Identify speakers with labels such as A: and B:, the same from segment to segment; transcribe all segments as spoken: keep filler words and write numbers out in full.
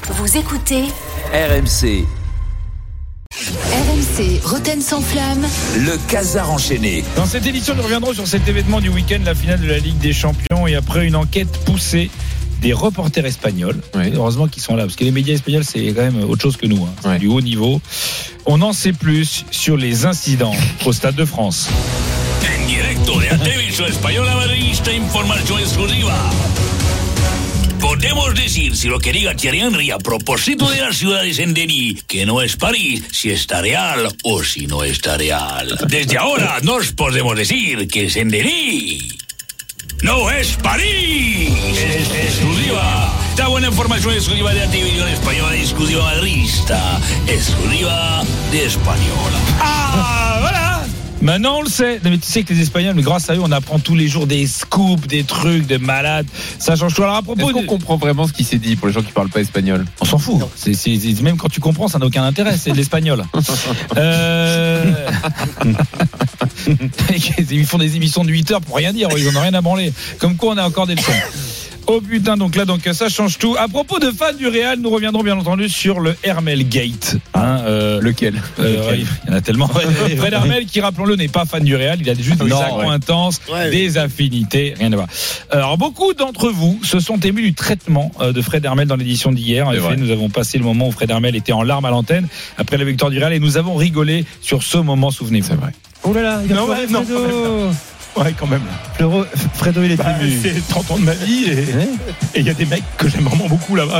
A: Vous écoutez
B: R M C.
A: R M C, Roten sans flamme.
B: Le Casar enchaîné.
C: Dans cette édition, nous reviendrons sur cet événement du week-end, la finale de la Ligue des Champions, et après une enquête poussée des reporters espagnols. Oui. Heureusement qu'ils sont là, parce que les médias espagnols, c'est quand même autre chose que nous. Hein. C'est oui. du haut niveau. On en sait plus sur les incidents au Stade de France.
D: En directo de Television Española Madridista, información exclusiva. Podemos decir, si lo que diga Thierry Henry a propósito de la ciudad de Saint-Denis, que no es París, si está real o si no está real. Desde ahora nos podemos decir que Saint-Denis no es París. Es exclusiva. Esta buena información exclusiva de la televisión española, exclusiva madridista, exclusiva de Española.
C: Ah, voilà. Maintenant on le sait. Mais tu sais que les Espagnols, mais grâce à eux, on apprend tous les jours des scoops, des trucs de malades. Ça change tout. Alors à propos,
E: est-ce qu'on
C: de...
E: comprend vraiment ce qui s'est dit pour les gens qui parlent pas espagnol?
C: On s'en fout. C'est, c'est, c'est, même quand tu comprends, ça n'a aucun intérêt. C'est de l'espagnol. euh... Ils font des émissions de huit heures pour rien dire. Ils en ont rien à branler. Comme quoi, on a encore des leçons. Oh putain, donc là, donc ça change tout. À propos de fans du Real, nous reviendrons bien entendu sur le Hermel Gate. Hein, euh,
E: Lequel,
C: euh,
E: Lequel
C: ouais, il y en a tellement. Fred Hermel, qui rappelons-le, n'est pas fan du Real. Il a juste des accointances, ouais. des affinités, rien à voir. Alors beaucoup d'entre vous se sont émus du traitement de Fred Hermel dans l'édition d'hier. En C'est effet, vrai. Nous avons passé le moment où Fred Hermel était en larmes à l'antenne après la victoire du Real et nous avons rigolé sur ce moment. Souvenez-vous.
E: C'est vrai.
F: Oh là là, il a
C: non, ouais, non,
F: Fredo.
C: Ouais, quand même.
F: Fredo, Fredo il est
C: bah, ému. C'est trente ans de ma vie et il y a des mecs que j'aime vraiment beaucoup là-bas.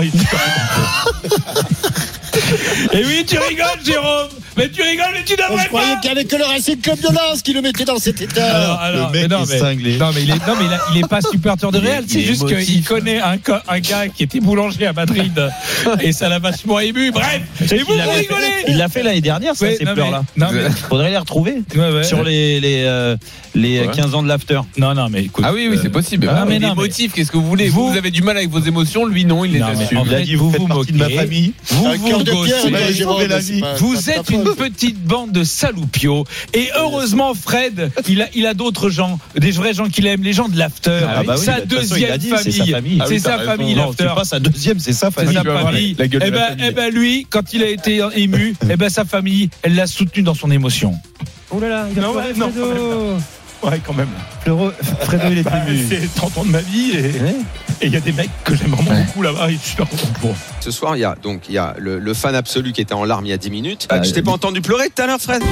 C: Et oui, tu rigoles, Jérôme. Mais tu rigoles, mais tu devrais pas.
G: Je croyais qu'il n'y avait que le Racing Club de Lens qui le mettait dans cet état.
C: Alors, alors,
F: le mec
C: mais non,
F: est
C: mais,
F: cinglé.
C: Non, mais il est, non, mais il, a, il est pas supporter de Real. C'est juste qu'il connaît un, un gars qui était boulanger à Madrid et ça l'a vachement ému. Bref, et vous, vous rigolez.
F: Il l'a fait l'année dernière, ça, ouais, ces pleurs-là.
C: Mais, mais...
F: Faudrait les retrouver ouais, ouais. sur les, les, euh, les ouais. quinze ans de l'after.
C: Non, non, mais écoute.
E: Ah oui, oui, c'est possible.
C: Ah, mais
E: les
C: non,
E: motifs, mais... qu'est-ce que vous voulez vous, vous avez du mal avec vos émotions, lui non, il les a su.
C: En fait, vous vous moquez de ma famille. Vous vous gossez. Vous êtes une petite bande de saloupiots. Et heureusement, Fred, il a, il a d'autres gens, des vrais gens qu'il aime, les gens de l'after.
F: Ah bah oui,
C: sa
F: bah,
C: deuxième
F: dit,
C: famille.
F: C'est sa famille.
C: Ah oui, c'est sa famille,
F: non,
C: l'after.
F: C'est pas sa deuxième, c'est sa famille.
C: C'est sa famille. Et ben, eh ben, lui, quand il a été ému, eh ben, sa famille, elle l'a soutenu dans son émotion.
F: Oh là là, il a
C: non,
F: pleuré,
C: non,
F: Fredo.
C: Ouais, quand même.
F: Fredo, Fredo il est
C: bah,
F: ému.
C: C'est trente ans de ma vie et il y a des mecs que j'aime vraiment ouais. beaucoup là-bas. Je suis super content pour eux.
H: Ce soir, il y a donc il y a le, le fan absolu qui était en larmes il y a dix minutes. Ah, je t'ai pas entendu pleurer tout à l'heure, Fred.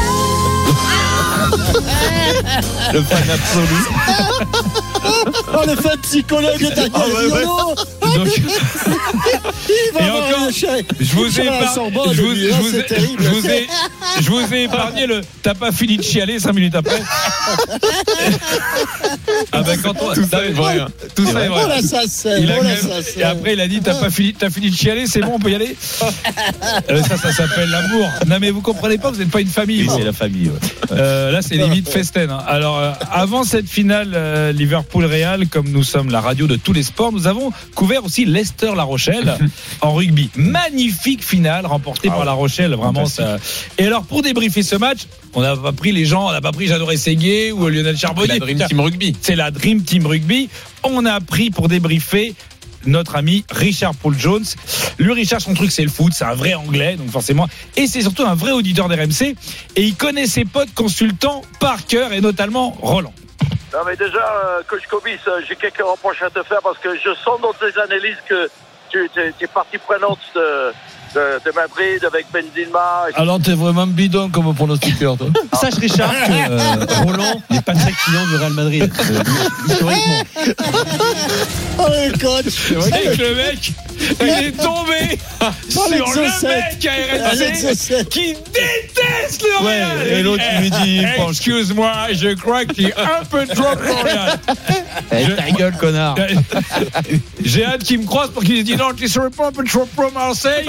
F: Le fan absolu.
G: Oh, le fan psychologue de Daniel
C: oh, ouais, ouais. Donc,
G: il va
C: et encore, je vous ai épargné, je vous, je vous, je vous ai, je vous ai épargné le. T'as pas fini de chialer cinq minutes après. Ah ben quand on, tout ça est vrai, hein. Tout ça est vrai.
G: Oh là, ça c'est.
C: Il a
G: oh là,
C: même,
G: ça, c'est.
C: Et après il a dit t'as pas fini, t'as fini de chialer, c'est bon, on peut y aller. euh, ça, ça s'appelle l'amour. Non mais vous comprenez pas, vous n'êtes pas une famille.
F: Oui, c'est la famille. Ouais.
C: Euh, là c'est limite festen. Hein. Alors euh, avant cette finale euh, Liverpool-Real, comme nous sommes la radio de tous les sports, nous avons couvert aussi Leicester-La Rochelle en rugby. Magnifique finale remportée ah par ouais. La Rochelle, vraiment ça. Et alors pour débriefer ce match, on n'a pas pris les gens, on n'a pas pris Jeannot Rességuier ou Lionel Charbonnier.
E: C'est la Dream Team Rugby.
C: C'est la Dream Team Rugby. On a pris pour débriefer notre ami Richard Paul Jones. Lui, Richard, son truc, c'est le foot. C'est un vrai anglais, donc forcément. Et c'est surtout un vrai auditeur d'R M C. Et il connaît ses potes consultants par cœur, et notamment Roland.
I: Non, mais déjà, euh, Coach Cobis, euh, j'ai quelques reproches à te faire parce que je sens dans tes analyses que tu es partie prenante de, de, de Madrid avec Benzema.
F: Alors, t'es vraiment bidon comme pronostiqueur, toi. Sache, Richard, que euh, Roland n'est pas très client du Real Madrid. Euh, historiquement.
G: Oh, le coach.
C: C'est que le mec, il est tombé sur le mec à R M C qui déteste le Real.
F: Ouais, et l'autre lui dit
C: excuse-moi, je crois qu'il est un peu trop pour le Real.
F: Je... Ta gueule, connard.
C: J'ai hâte qu'il me croise pour qu'il se dise non, tu serais pas un peu trop pro Marseille.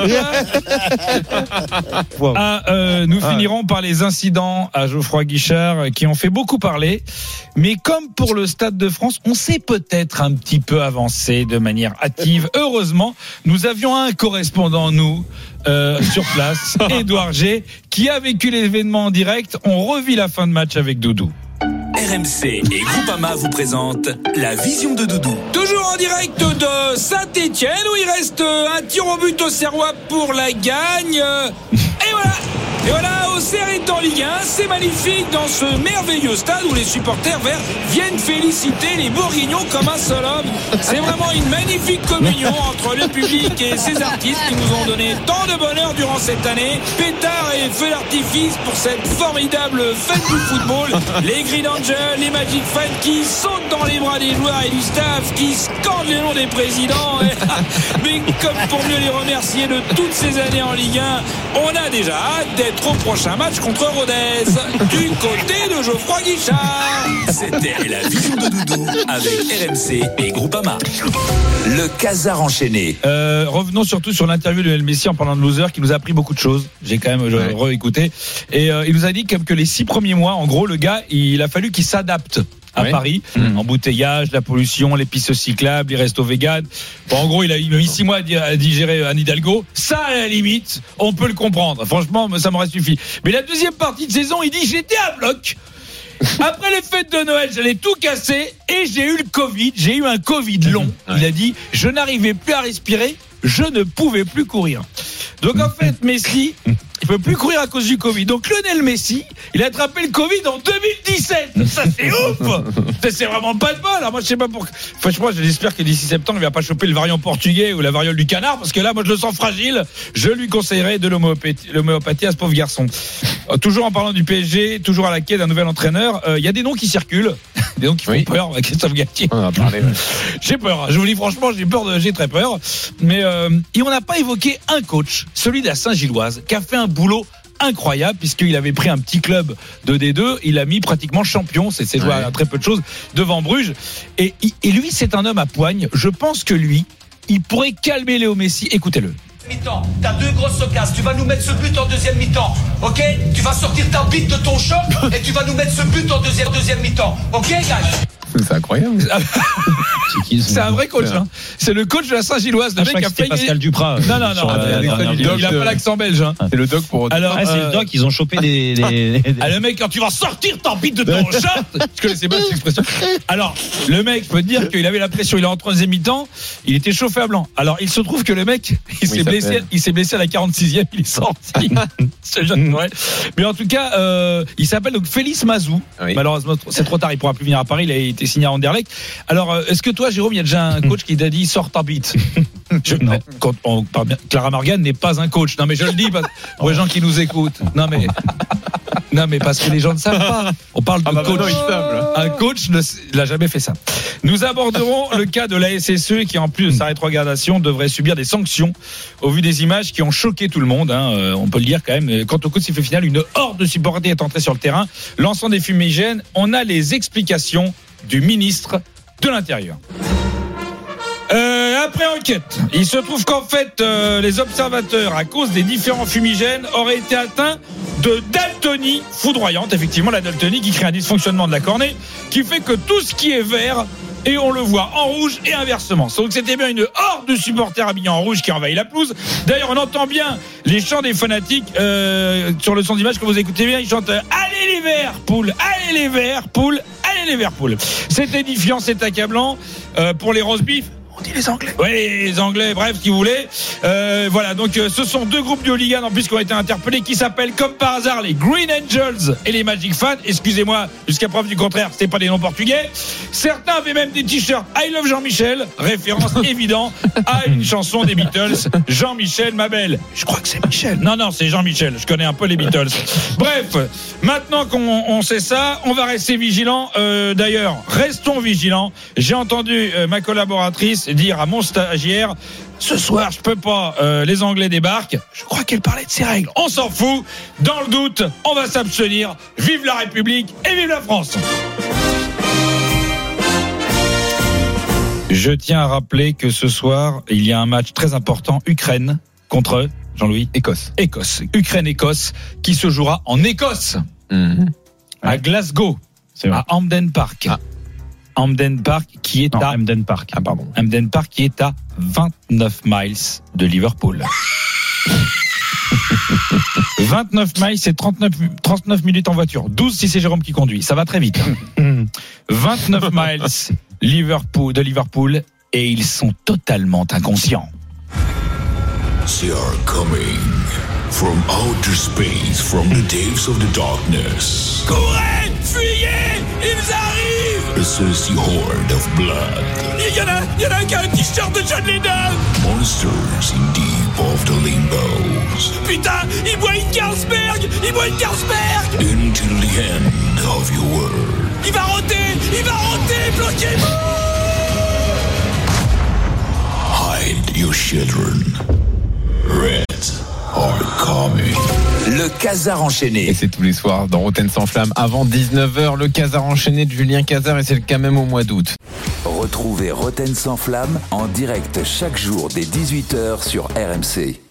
C: Wow. Ah, euh, nous ah. finirons par les incidents à Geoffroy Guichard qui ont fait beaucoup parler. Mais comme pour le Stade de France, on s'est peut-être un petit peu avancé de manière hâtive. Heureusement, nous avions un correspondant, nous, euh, sur place, Édouard G, qui a vécu l'événement en direct. On revit la fin de match avec Doudou.
B: R R M C et Groupama vous présentent la vision de Doudou.
J: Toujours en direct de Saint-Etienne où il reste un tir au but au Serrois pour la gagne. Et voilà. Et voilà, Auxerre est en Ligue un, c'est magnifique dans ce merveilleux stade où les supporters verts viennent féliciter les Bourguignons comme un seul homme. C'est vraiment une magnifique communion entre le public et ces artistes qui nous ont donné tant de bonheur durant cette année. Pétards et feux d'artifice pour cette formidable fête du football. Les Green Angels, les Magic Fans qui sautent dans les bras des joueurs et du staff, qui scandent les noms des présidents. Mais comme pour mieux les remercier de toutes ces années en Ligue un, on a déjà hâte d'être au prochain match contre Rodez du côté de Geoffroy Guichard.
B: C'était la vision de Doudou avec R M C et Groupama. Le Casar enchaîné.
C: Euh, revenons surtout sur l'interview de Lionel Messi en parlant de loser qui nous a appris beaucoup de choses. J'ai quand même ouais. réécouté et euh, il nous a dit que les six premiers mois, en gros, le gars, il a fallu qu'il s'adapte à oui. Paris, mmh. embouteillage, la pollution, les pistes cyclables, les restos véganes. Bon, en gros, il a mis six mois à digérer Anne Hidalgo. Ça, à la limite, on peut le comprendre. Franchement, ça m'aurait suffi. Mais la deuxième partie de saison, il dit j'étais à bloc. Après les fêtes de Noël, j'allais tout casser et j'ai eu le Covid. J'ai eu un Covid long. Ouais. Il a dit je n'arrivais plus à respirer, je ne pouvais plus courir. Donc en fait, Messi, il peut plus courir à cause du Covid. Donc Lionel Messi, il a attrapé le Covid en deux mille dix-sept. Ça c'est ouf. Ça, c'est vraiment pas de bol. Alors moi je sais pas pour. Franchement, j'espère que d'ici septembre, il va pas choper le variant portugais ou la variole du canard, parce que là, moi je le sens fragile. Je lui conseillerais de l'homéopathie, l'homéopathie à ce pauvre garçon. Euh, toujours en parlant du P S G, toujours à la quête d'un nouvel entraîneur. Il euh, y a des noms qui circulent, des noms qui font oui. peur. Christophe Galtier. On a parlé, ouais. J'ai peur. Je vous dis franchement, j'ai peur. De... J'ai très peur. Mais euh, et on n'a pas évoqué un coach, celui de la Saint-Gilloise, qui a fait un boulot incroyable puisqu'il avait pris un petit club de D deux, il a mis pratiquement champion, c'est, c'est joué ouais. à très peu de choses devant Bruges et, et lui c'est un homme à poigne. Je pense que lui il pourrait calmer Léo Messi. Écoutez-le.
K: Mi-temps, t'as deux grosses occasions, tu vas nous mettre ce but en deuxième mi-temps, ok? Tu vas sortir ta bite de ton choc et tu vas nous mettre ce but en deuxième, deuxième mi-temps, ok guys?
E: C'est incroyable.
C: C'est, qui, c'est un vrai coach. Hein. C'est le coach de la Saint-Gilloise. Le
F: ah,
C: mec a fait
F: Pascal Duprat.
C: Non, non, non.
F: Euh,
C: il, il a pas l'accent belge. Hein.
E: C'est le doc pour.
C: Alors,
F: ah, c'est
C: euh...
F: le doc. Ils ont chopé des. des, des...
C: Ah, le mec, quand tu vas sortir ta bite de ton short. Je connaissais pas cette expression. Alors, le mec, je peux te dire qu'il avait la pression. Il est en troisième mi-temps. Il était chauffé à blanc. Alors, il se trouve que le mec, il oui, s'est blessé. Fait. Il s'est blessé à la quarante-sixième. Il est sorti. C'est jeune, ouais. Mais en tout cas, euh, il s'appelle donc Félix Mazou. Oui. Malheureusement, c'est trop tard. Il pourra plus venir à Paris. Il a été signé à Anderlecht. Alors, est-ce que toi, Jérôme, il y a déjà un coach qui t'a dit sors ta bite? Je, non. Quand on parle bien, Clara Morgan n'est pas un coach. Non, mais je le dis parce, pour les gens qui nous écoutent. Non, mais, non, mais parce que les gens ne savent pas. On parle de ah bah coach. Bah un coach ne l'a jamais fait ça. Nous aborderons le cas de la S S E qui, en plus de sa rétrogradation, devrait subir des sanctions au vu des images qui ont choqué tout le monde. Hein. Euh, on peut le dire quand même. Quant au coup de sifflet final, une horde de supporters est entrée sur le terrain, lançant des fumigènes. On a les explications du ministre de l'Intérieur. Euh, après enquête, il se trouve qu'en fait, euh, les observateurs, à cause des différents fumigènes, auraient été atteints de daltonie foudroyante. Effectivement, la daltonie qui crée un dysfonctionnement de la cornée, qui fait que tout ce qui est vert, et on le voit en rouge et inversement. Donc c'était bien une horde de supporters habillés en rouge qui envahit la pelouse. D'ailleurs, on entend bien les chants des fanatiques euh, sur le son d'image que vous écoutez bien. Ils chantent euh, allez les verts, poules, allez les verts, poules, allez les verts, poules. C'est édifiant, c'est accablant euh, pour les roast beef. On dit les Anglais. Oui, les Anglais, bref, si vous voulez. Euh, voilà, donc euh, ce sont deux groupes de hooligans en plus qui ont été interpellés, qui s'appellent comme par hasard les Green Angels et les Magic Fans. Excusez-moi, jusqu'à preuve du contraire, c'était pas des noms portugais. Certains avaient même des t-shirts I Love Jean-Michel, référence évidente à une chanson des Beatles, Jean-Michel, ma belle. Je crois que c'est Michel. Non, non, c'est Jean-Michel. Je connais un peu les Beatles. Bref, maintenant qu'on on sait ça, on va rester vigilants. Euh, d'ailleurs, restons vigilants. J'ai entendu euh, ma collaboratrice dire à mon stagiaire ce soir je peux pas, euh, les Anglais débarquent. Je crois qu'elle parlait de ces règles. On s'en fout, dans le doute on va s'abstenir. Vive la République et vive la France. Je tiens à rappeler que ce soir il y a un match très important, Ukraine contre Jean-Louis
E: Écosse
C: Écosse Ukraine-Écosse qui se jouera en Écosse, mmh. à Glasgow, à Hampden Park. ah. Hampden Park qui est non, à
F: Hampden Park.
C: Ah pardon. Hampden Park qui est à vingt-neuf miles de Liverpool. vingt-neuf miles, c'est trente-neuf, trente-neuf minutes en voiture. douze si c'est Jérôme qui conduit. Ça va très vite. Hein. vingt-neuf miles Liverpool, de Liverpool et ils sont totalement inconscients.
D: They are coming from outer space, from the depths of the darkness.
J: Courez, fuyez, ils arrivent.
D: A thirsty horde of blood.
J: Il y en a, il y en a un qui a un t-shirt de John Lennon.
D: Monsters in deep of the limbos.
J: Putain, il boit une Carlsberg, il boit une Carlsberg.
D: Until the end of your world.
J: Il va roter, il va roter, bloquez-vous.
D: Hide your children. Red are coming.
B: Le Casar enchaîné.
E: Et c'est tous les soirs dans Roten sans flamme avant dix-neuf heures. Le Casar enchaîné de Julien Cazard et c'est le cas même au mois d'août.
B: Retrouvez Roten sans flamme en direct chaque jour dès dix-huit heures sur R M C.